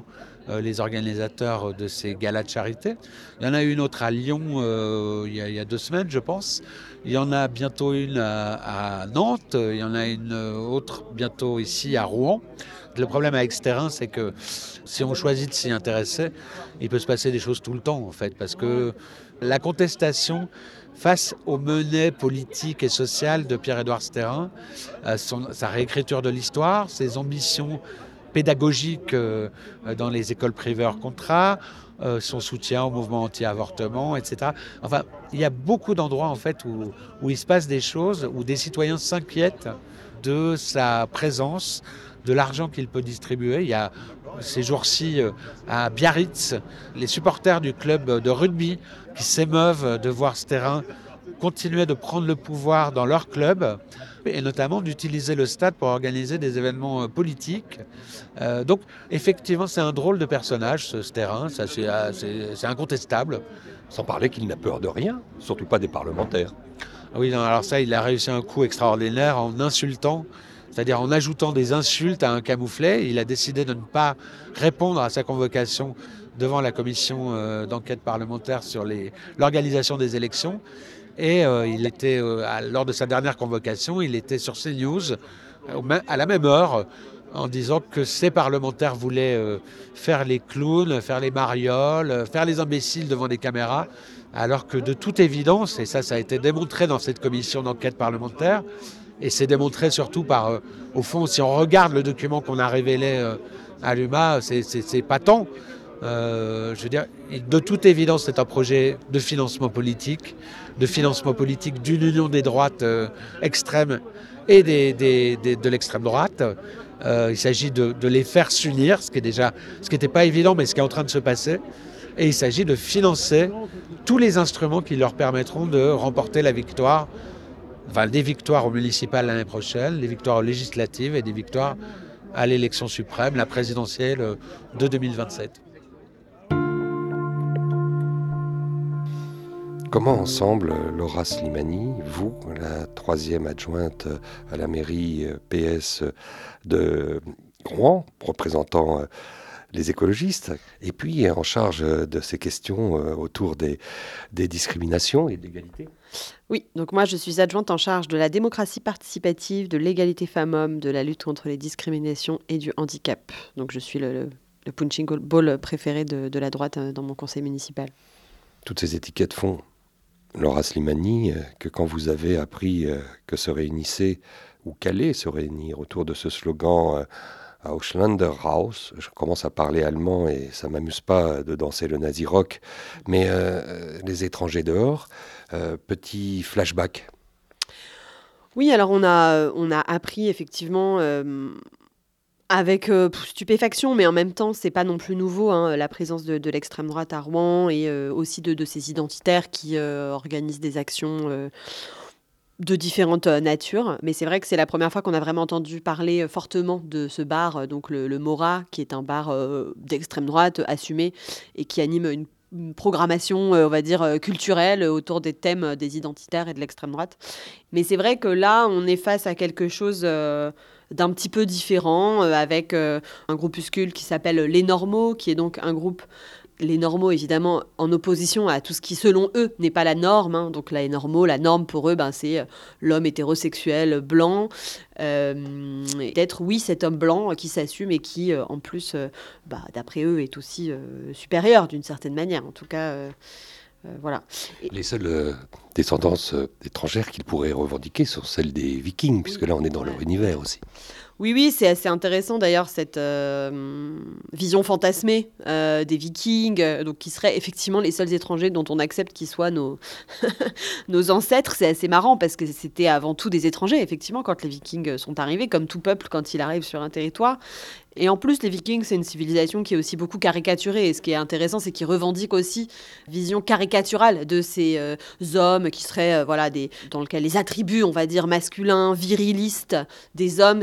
Speaker 14: euh, les organisateurs de ces galas de charité. Il y en a une autre à Lyon euh, il, y a, il y a deux semaines, je pense. Il y en a bientôt une à, à Nantes. Il y en a une autre bientôt ici à Rouen. Le problème avec ce terrain, c'est que si on choisit de s'y intéresser, il peut se passer des choses tout le temps, en fait, parce que la contestation face aux menées politiques et sociales de Pierre-Édouard Sterrin, euh, son, sa réécriture de l'histoire, ses ambitions pédagogiques euh, dans les écoles privées hors contrat, euh, son soutien au mouvement anti-avortement, et cetera. Enfin, il y a beaucoup d'endroits en fait où, où il se passe des choses, où des citoyens s'inquiètent de sa présence, de l'argent qu'il peut distribuer. Il y a ces jours-ci à Biarritz, les supporters du club de rugby qui s'émeuvent de voir ce terrain continuer de prendre le pouvoir dans leur club et notamment d'utiliser le stade pour organiser des événements politiques. Euh, donc effectivement, c'est un drôle de personnage, ce, ce terrain, ça, c'est, c'est, c'est incontestable.
Speaker 3: Sans parler qu'il n'a peur de rien, surtout pas des parlementaires.
Speaker 14: Oui, non, alors ça, il a réussi un coup extraordinaire en insultant, c'est-à-dire en ajoutant des insultes à un camouflet. Il a décidé de ne pas répondre à sa convocation devant la commission euh, d'enquête parlementaire sur les, l'organisation des élections. Et euh, il était, euh, à, lors de sa dernière convocation, il était sur CNews euh, à la même heure en disant que ces parlementaires voulaient euh, faire les clowns, faire les marioles, euh, faire les imbéciles devant des caméras, alors que de toute évidence, et ça, ça a été démontré dans cette commission d'enquête parlementaire, et c'est démontré surtout par, euh, au fond, si on regarde le document qu'on a révélé euh, à l'U M A, c'est, c'est, c'est patent. Euh, je veux dire, de toute évidence, c'est un projet de financement politique, de financement politique d'une union des droites euh, extrêmes et des, des, des, de l'extrême droite. Euh, il s'agit de, de les faire s'unir, ce qui est déjà, ce qui n'était pas évident, mais ce qui est en train de se passer. Et il s'agit de financer tous les instruments qui leur permettront de remporter la victoire, enfin des victoires aux municipales l'année prochaine, des victoires aux législatives et des victoires à l'élection suprême, la présidentielle de deux mille vingt-sept.
Speaker 3: Comment ensemble, Laura Slimani, vous, la troisième adjointe à la mairie P S de Rouen, représentant les écologistes, et puis en charge de ces questions autour des, des discriminations et de l'égalité?
Speaker 15: Oui, donc moi je suis adjointe en charge de la démocratie participative, de l'égalité femmes-hommes, de la lutte contre les discriminations et du handicap. Donc je suis le, le, le punching ball préféré de, de la droite dans mon conseil municipal.
Speaker 3: Toutes ces étiquettes font, Laura Slimani, que quand vous avez appris que se réunissaient, ou qu'allaient se réunir autour de ce slogan « Ausländer raus », je commence à parler allemand et ça ne m'amuse pas de danser le nazi rock, mais euh, les étrangers dehors, euh, petit flashback.
Speaker 15: Oui, alors on a, on a appris effectivement... Euh Avec euh, stupéfaction, mais en même temps, c'est pas non plus nouveau, hein, la présence de, de l'extrême droite à Rouen et euh, aussi de, de ces identitaires qui euh, organisent des actions euh, de différentes euh, natures. Mais c'est vrai que c'est la première fois qu'on a vraiment entendu parler euh, fortement de ce bar, euh, donc le, le Mora, qui est un bar euh, d'extrême droite assumé et qui anime une une programmation, euh, on va dire, euh, culturelle autour des thèmes euh, des identitaires et de l'extrême droite. Mais c'est vrai que là, on est face à quelque chose euh, d'un petit peu différent, euh, avec euh, un groupuscule qui s'appelle Les Normaux, qui est donc un groupe, les Normaux, évidemment, en opposition à tout ce qui, selon eux, n'est pas la norme. Hein. Donc là, les Normaux, la norme pour eux, ben, c'est l'homme hétérosexuel blanc, euh, d'être, oui, cet homme blanc qui s'assume et qui, euh, en plus, euh, bah, d'après eux, est aussi euh, supérieur d'une certaine manière. En tout cas, euh, euh, voilà. Et... Les
Speaker 3: seules euh, descendances euh, étrangères qu'ils pourraient revendiquer sont celles des Vikings, puisque là, on est dans leur univers aussi.
Speaker 15: Oui, oui, c'est assez intéressant d'ailleurs cette euh, vision fantasmée euh, des Vikings, euh, donc qui seraient effectivement les seuls étrangers dont on accepte qu'ils soient nos, nos ancêtres. C'est assez marrant parce que c'était avant tout des étrangers, effectivement, quand les Vikings sont arrivés, comme tout peuple quand il arrive sur un territoire. Et en plus, les Vikings, c'est une civilisation qui est aussi beaucoup caricaturée. Et ce qui est intéressant, c'est qu'ils revendiquent aussi une vision caricaturale de ces euh, hommes qui seraient, euh, voilà, des, dans lequel les attributs, on va dire, masculins, virilistes des hommes, très particulièrement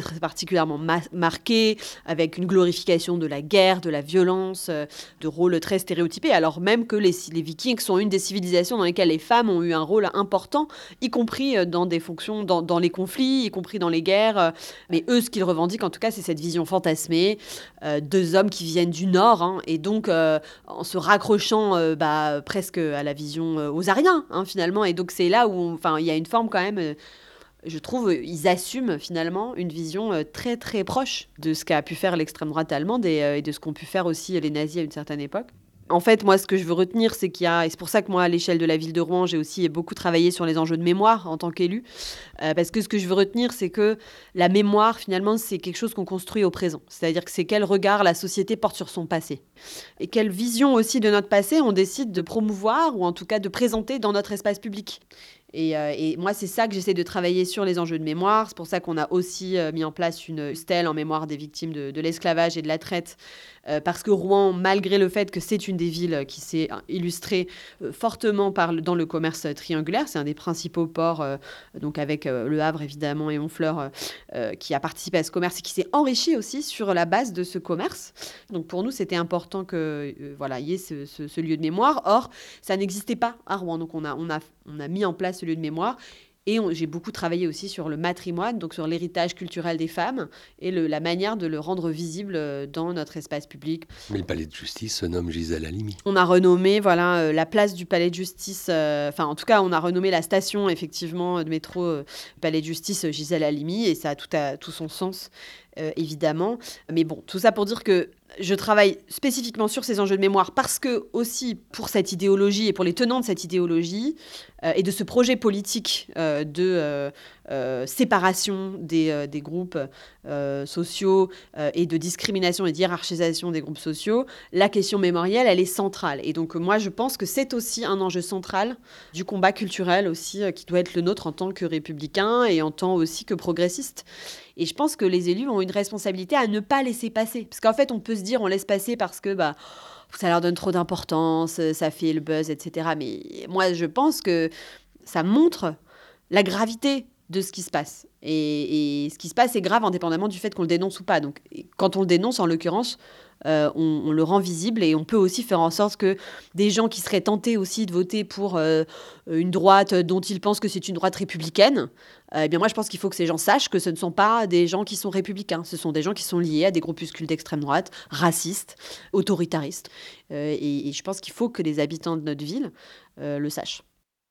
Speaker 15: particulièrement ma- marquée, avec une glorification de la guerre, de la violence, euh, de rôles très stéréotypés, alors même que les, les Vikings sont une des civilisations dans lesquelles les femmes ont eu un rôle important, y compris dans des fonctions, dans, dans les conflits, y compris dans les guerres. Mais eux, ce qu'ils revendiquent, en tout cas, c'est cette vision fantasmée, euh, deux hommes qui viennent du Nord, hein, et donc euh, en se raccrochant euh, bah, presque à la vision euh, aux Ariens, hein, finalement. Et donc c'est là où il y a une forme quand même... Euh, je trouve ils assument finalement une vision euh, très très proche de ce qu'a pu faire l'extrême droite allemande et, euh, et de ce qu'ont pu faire aussi les nazis à une certaine époque. En fait, moi, ce que je veux retenir, c'est qu'il y a, et c'est pour ça que moi, à l'échelle de la ville de Rouen, j'ai aussi beaucoup travaillé sur les enjeux de mémoire en tant qu'élu, euh, parce que ce que je veux retenir, c'est que la mémoire, finalement, c'est quelque chose qu'on construit au présent. C'est-à-dire que c'est quel regard la société porte sur son passé. Et quelle vision aussi de notre passé on décide de promouvoir, ou en tout cas de présenter dans notre espace public. Et, euh, et moi, c'est ça que j'essaie de travailler sur les enjeux de mémoire. C'est pour ça qu'on a aussi euh, mis en place une stèle en mémoire des victimes de, de l'esclavage et de la traite. Euh, parce que Rouen, malgré le fait que c'est une des villes qui s'est illustrée euh, fortement par le, dans le commerce triangulaire, c'est un des principaux ports, euh, donc avec euh, Le Havre évidemment et Honfleur, euh, euh, qui a participé à ce commerce et qui s'est enrichi aussi sur la base de ce commerce. Donc pour nous, c'était important que euh, voilà, y ait ce, ce, ce lieu de mémoire. Or, ça n'existait pas à Rouen. Donc on a, on a, on a mis en place ce lieu de mémoire. Et on, j'ai beaucoup travaillé aussi sur le matrimoine, donc sur l'héritage culturel des femmes et le, la manière de le rendre visible dans notre espace public.
Speaker 3: Mais le palais de justice se nomme Gisèle Halimi.
Speaker 15: On a renommé voilà, euh, la place du palais de justice, euh, enfin en tout cas on a renommé la station effectivement de métro euh, palais de justice Gisèle Halimi et ça a tout, à, tout son sens euh, évidemment. Mais bon, tout ça pour dire que je travaille spécifiquement sur ces enjeux de mémoire parce que aussi pour cette idéologie et pour les tenants de cette idéologie euh, et de ce projet politique euh, de euh, euh, séparation des, euh, des groupes euh, sociaux euh, et de discrimination et d'hiérarchisation des groupes sociaux, la question mémorielle, elle est centrale. Et donc moi, je pense que c'est aussi un enjeu central du combat culturel aussi euh, qui doit être le nôtre en tant que républicain et en tant aussi que progressiste. Et je pense que les élus ont une responsabilité à ne pas laisser passer. Parce qu'en fait, on peut se dire on laisse passer parce que bah, ça leur donne trop d'importance, ça fait le buzz, et cetera. Mais moi, je pense que ça montre la gravité de ce qui se passe. Et, et ce qui se passe est grave indépendamment du fait qu'on le dénonce ou pas. Donc quand on le dénonce, en l'occurrence, euh, on, on le rend visible et on peut aussi faire en sorte que des gens qui seraient tentés aussi de voter pour euh, une droite dont ils pensent que c'est une droite républicaine, euh, eh bien moi je pense qu'il faut que ces gens sachent que ce ne sont pas des gens qui sont républicains. Ce sont des gens qui sont liés à des groupuscules d'extrême droite, racistes, autoritaristes. Euh, et, et je pense qu'il faut que les habitants de notre ville euh, le sachent.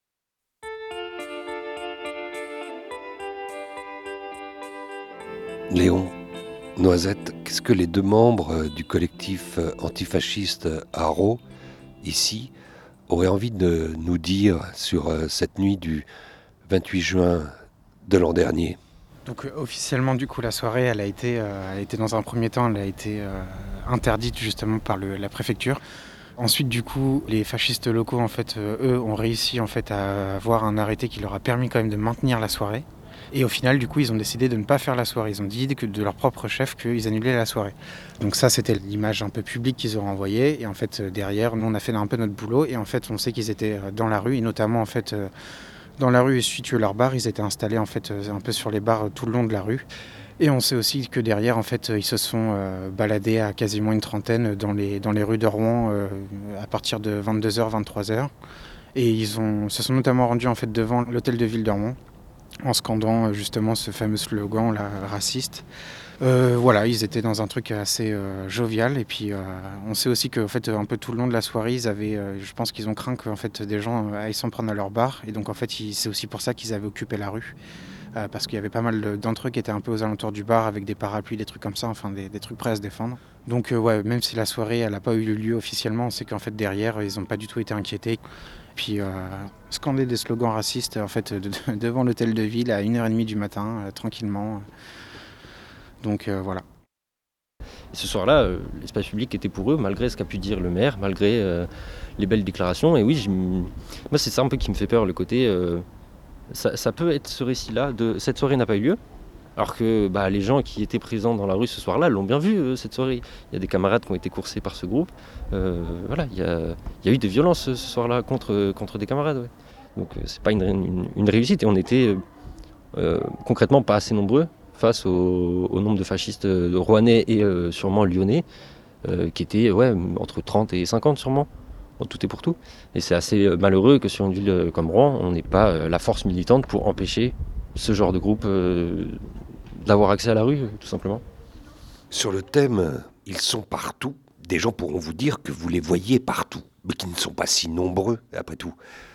Speaker 3: Léon, Noisette, qu'est-ce que les deux membres du collectif antifasciste Haro, ici, auraient envie de nous dire sur cette nuit du vingt-huit juin de l'an dernier ?
Speaker 16: Donc euh, officiellement, du coup, la soirée, elle a été, euh, elle a été dans un premier temps, elle a été euh, interdite justement par le, la préfecture. Ensuite, du coup, les fascistes locaux, en fait, euh, eux, ont réussi en fait à avoir un arrêté qui leur a permis quand même de maintenir la soirée. Et au final, du coup, ils ont décidé de ne pas faire la soirée. Ils ont dit que de leur propre chef qu'ils annulaient la soirée. Donc ça, c'était l'image un peu publique qu'ils auraient envoyée. Et en fait, derrière, nous, on a fait un peu notre boulot. Et en fait, on sait qu'ils étaient dans la rue, et notamment en fait, dans la rue située leur bar. Ils étaient installés en fait un peu sur les bars tout le long de la rue. Et on sait aussi que derrière, en fait, ils se sont euh, baladés à quasiment une trentaine dans les, dans les rues de Rouen euh, à partir de vingt-deux heures, vingt-trois heures. Et ils ont, se sont notamment rendus en fait devant l'hôtel de ville de Rouen, en scandant justement ce fameux slogan là, raciste. Euh, voilà, ils étaient dans un truc assez euh, jovial. Et puis euh, on sait aussi qu'en fait, un peu tout le long de la soirée, ils avaient, euh, je pense qu'ils ont craint que en fait, des gens aillent s'en prendre à leur bar. Et donc en fait, ils, c'est aussi pour ça qu'ils avaient occupé la rue. Euh, parce qu'il y avait pas mal de, d'entre eux qui étaient un peu aux alentours du bar avec des parapluies, des trucs comme ça, enfin des, des trucs prêts à se défendre. Donc euh, ouais, même si la soirée elle n'a pas eu lieu officiellement, on sait qu'en fait derrière, ils n'ont pas du tout été inquiétés. Puis euh, scander des slogans racistes en fait, de, de, devant l'hôtel de ville à une heure trente du matin, euh, tranquillement. Donc euh, voilà.
Speaker 17: Ce soir-là, euh, l'espace public était pour eux, malgré ce qu'a pu dire le maire, malgré euh, les belles déclarations. Et oui, j'ai... moi c'est ça un peu qui me fait peur, le côté... Euh, ça, ça peut être ce récit-là, de cette soirée n'a pas eu lieu, alors que bah, les gens qui étaient présents dans la rue ce soir-là l'ont bien vu, euh, cette soirée. Il y a des camarades qui ont été coursés par ce groupe. Euh, voilà, il y a, il y a eu des violences ce soir-là contre, contre des camarades. Ouais. Donc euh, c'est pas une, une, une réussite. Et on était euh, concrètement pas assez nombreux. face au, au nombre de fascistes euh, rouennais et euh, sûrement lyonnais, euh, qui étaient ouais, entre trente et cinquante sûrement, en tout et pour tout. Et c'est assez malheureux que sur une ville comme Rouen, on n'ait pas euh, la force militante pour empêcher ce genre de groupe euh, d'avoir accès à la rue, tout simplement.
Speaker 3: Sur le thème « Ils sont partout », des gens pourront vous dire que vous les voyez partout, mais qui ne sont pas si nombreux, après tout.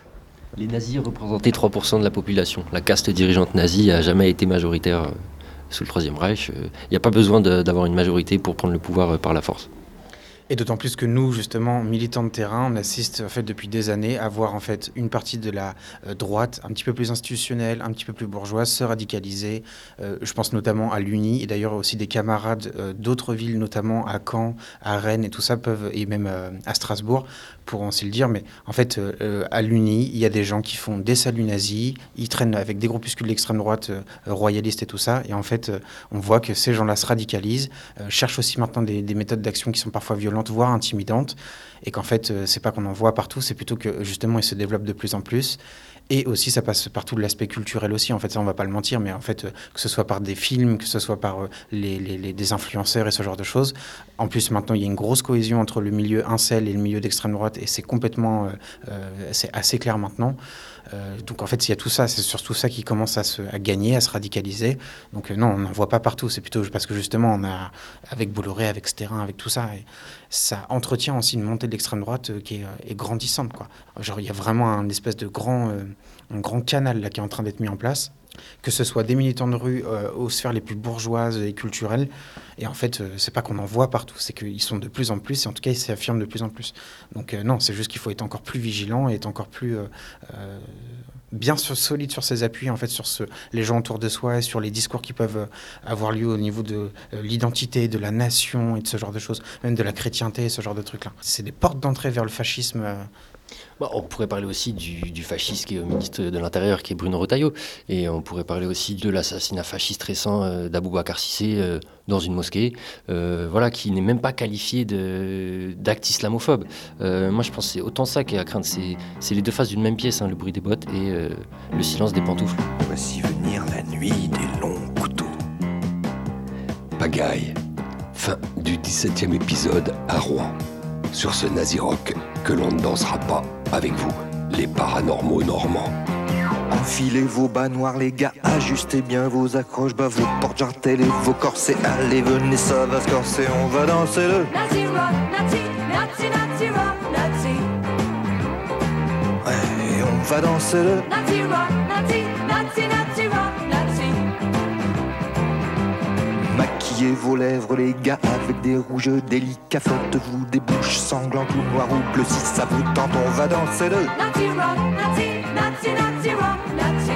Speaker 17: Les nazis représentaient trois pour cent de la population. La caste dirigeante nazie n'a jamais été majoritaire sous le Troisième Reich. Il n'y a pas besoin de, d'avoir une majorité pour prendre le pouvoir par la force.
Speaker 16: Et d'autant plus que nous, justement, militants de terrain, on assiste en fait depuis des années à voir en fait une partie de la euh, droite un petit peu plus institutionnelle, un petit peu plus bourgeoise, se radicaliser. Euh, je pense notamment à l'U N I et d'ailleurs aussi des camarades euh, d'autres villes, notamment à Caen, à Rennes et tout ça peuvent, et même euh, à Strasbourg, pourront aussi le dire. Mais en fait, euh, à l'U N I, il y a des gens qui font des saluts nazis, ils traînent avec des groupuscules d'extrême droite, euh, royalistes et tout ça. Et en fait, euh, on voit que ces gens-là se radicalisent, euh, cherchent aussi maintenant des, des méthodes d'action qui sont parfois violentes, voire intimidantes, et qu'en fait, euh, c'est pas qu'on en voit partout, c'est plutôt que justement, ils se développent de plus en plus. Et aussi, ça passe par tout l'aspect culturel aussi. En fait, ça, on va pas le mentir, mais en fait, euh, que ce soit par des films, que ce soit par euh, les, les, les, des influenceurs et ce genre de choses. En plus, maintenant, il y a une grosse cohésion entre le milieu incel et le milieu d'extrême droite, et c'est complètement, euh, euh, c'est assez clair maintenant. Euh, donc en fait, il y a tout ça, c'est surtout ça qui commence à, se, à gagner, à se radicaliser. Donc euh, non, on n'en voit pas partout, c'est plutôt parce que justement, on a, avec Bolloré, avec ce terrain, avec tout ça, et ça entretient aussi une montée de l'extrême droite euh, qui est, euh, est grandissante, quoi. Genre, il y a vraiment un espèce de grand, euh, un grand canal là, qui est en train d'être mis en place, que ce soit des militants de rue euh, aux sphères les plus bourgeoises et culturelles. Et en fait, euh, c'est pas qu'on en voit partout, c'est qu'ils sont de plus en plus, et en tout cas, ils s'affirment de plus en plus. Donc euh, non, c'est juste qu'il faut être encore plus vigilant et être encore plus euh, euh, bien sur, solide sur ses appuis, en fait, sur ce, les gens autour de soi et sur les discours qui peuvent avoir lieu au niveau de euh, l'identité, de la nation et de ce genre de choses, même de la chrétienté et ce genre de trucs-là. C'est des portes d'entrée vers le fascisme. Euh,
Speaker 17: Bon, on pourrait parler aussi du, du fasciste qui est au ministre de l'Intérieur, qui est Bruno Retailleau. Et on pourrait parler aussi de l'assassinat fasciste récent euh, d'Aboubacar Cissé euh, dans une mosquée, euh, voilà, qui n'est même pas qualifié de, d'acte islamophobe. Euh, moi, je pense que c'est autant ça qui est à craindre. C'est, c'est les deux faces d'une même pièce, hein, le bruit des bottes et euh, le silence des pantoufles.
Speaker 3: Voici venir la nuit des longs couteaux. Pagaille, fin du dix-septième épisode à Rouen. Sur ce nazi rock que l'on ne dansera pas avec vous, les paranormaux normands.
Speaker 18: Enfilez vos bas noirs les gars, ajustez bien vos accroches, bas vos portes jartelles et vos corsets. Allez venez, ça va se corser, on va danser le nazi rock, nazi, nazi, nazi rock, nazi. Ouais, on va danser le nazi rock, nazi, nazi, nazi rock, nazi. Maquillez vos lèvres les gars avec des rouges délicats, faites-vous des bouches sanglantes ou noires ou bleues. Si ça vous tente, on va danser le nazi rock, nazi, nazi, nazi rock, nazi.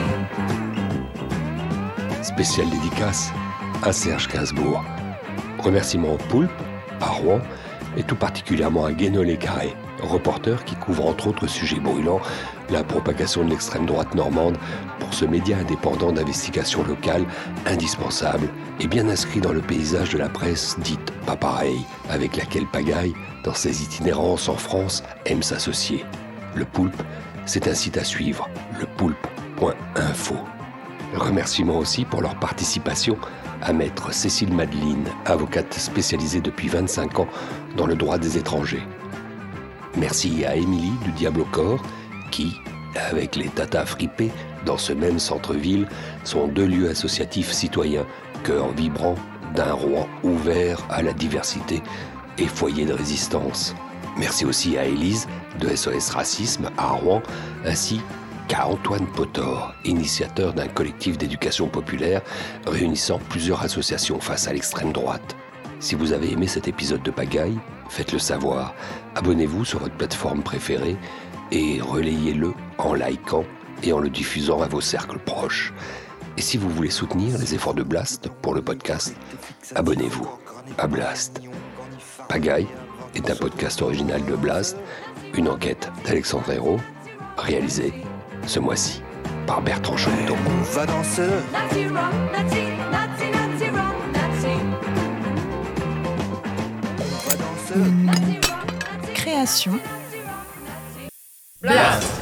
Speaker 3: Spéciale dédicace à Serge Gainsbourg. Remerciements au Poulpe, à Rouen, et tout particulièrement à Guénolé-Carré, reporter qui couvre entre autres sujets brûlants la propagation de l'extrême droite normande pour ce média indépendant d'investigation locale indispensable et bien inscrit dans le paysage de la presse dite pas pareille, avec laquelle Pagaille, dans ses itinérances en France, aime s'associer. Le Poulpe, c'est un site à suivre, le poulpe point info. Remerciements aussi pour leur participation à maître Cécile Madeline, avocate spécialisée depuis vingt-cinq ans dans le droit des étrangers. Merci à Émilie du Diable au Corps qui, avec les Tatas fripés, dans ce même centre-ville, sont deux lieux associatifs citoyens, cœur vibrant d'un Rouen ouvert à la diversité et foyer de résistance. Merci aussi à Élise de S O S Racisme à Rouen, ainsi qu'à Antoine Potor, initiateur d'un collectif d'éducation populaire réunissant plusieurs associations face à l'extrême droite. Si vous avez aimé cet épisode de Pagaille, faites-le savoir, abonnez-vous sur votre plateforme préférée et relayez-le en likant et en le diffusant à vos cercles proches. Et si vous voulez soutenir les efforts de Blast pour le podcast, abonnez-vous à Blast. Pagaille est un podcast original de Blast, une enquête d'Alexandre Hérault, réalisée ce mois-ci par Bertrand Chaudon.
Speaker 18: On va danser le nazi rock, nazi, nazi, nazi rock, nazi.
Speaker 1: Une création Blast.